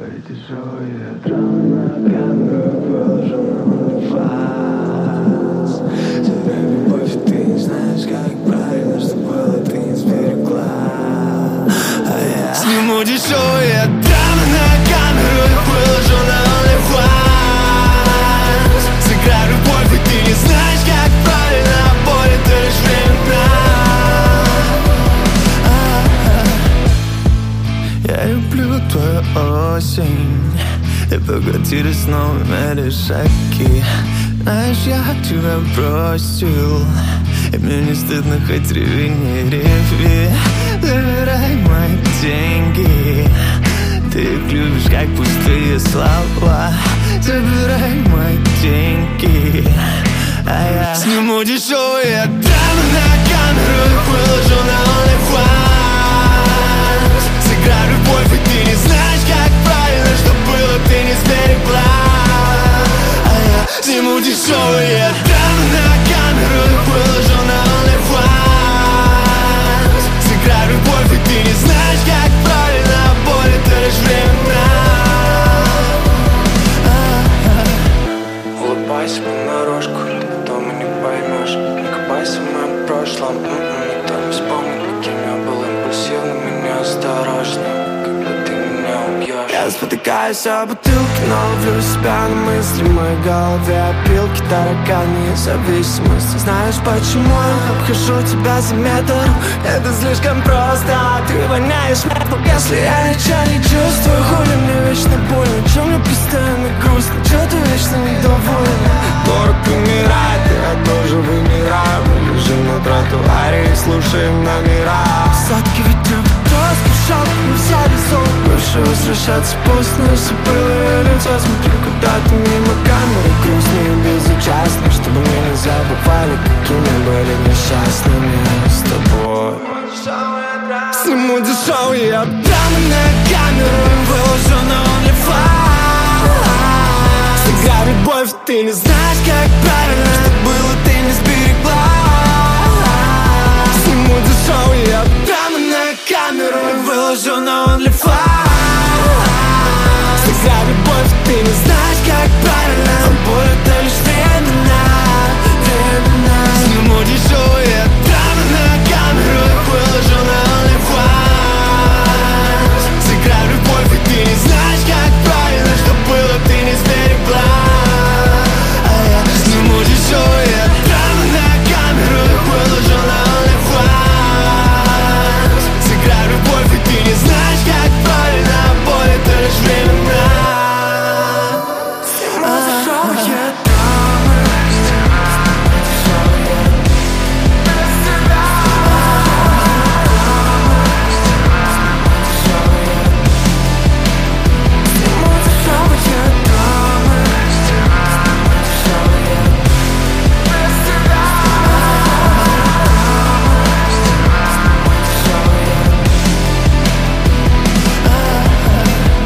Твои дешевые драмы на камеру выложу на OnlyFans. Тебе любовь, ты не знаешь, как правильно, что было, ты не сберегла. А я сниму дешевые драмы на камеру и выложу на OnlyFans. Сыграй любовь, и ты не знаешь, как правильно, а боль это лишь временно. Я люблю твою осень. И поглотили снова мере шаги. Знаешь, я тебя бросил, и мне не стыдно, хоть реви, не реви. Забирай мои деньги, ты их любишь, как пустые слова. Забирай мои деньги, а я сниму дешевые драмы на камеру и выложу на OnlyFans. Сыграй любовь, и ты не знаешь, как правильно, что было, ты не сберегла. А я сниму дешевые драмы на камеру и выложу на OnlyFans. Сыграй любовь, и ты не знаешь, как правильно, а боль это лишь временно. Улыбайся понарошку, потом и не поймешь. Не копайся в моем прошлом, никто не вспомнит, каким я был импульсивным и неосторожным. Когда ты меня убьешь. Я спотыкаюсь о бутылке, но ловлю себя на мысли в моей голове. Опилки, тараканы, зависимости. Знаешь, почему я обхожу тебя за метр? Это слишком просто, ты воняешь метром. Если я ничего не чувствую, хули мне вечно больно. Чё мне постоянно грустно, чё ты вечно недовольна? Город умирает, и я тоже вымираю. Мы лежим на тротуаре и слушаем номера. Сладкий ветер спешал, мы вся весом. Больше возвращаться поздно, если было лицо. Смотрю куда-то мимо камеры, грустные и безучастные, чтобы мы не забывали, какими были несчастными с тобой. Сниму дешевые драмы на камеру и выложу на OnlyFans. Сыграй любовь, ты не знаешь, как правильно, что было, ты не сберегла. Сниму дешевые драмы на камеру и выложу на OnlyFans.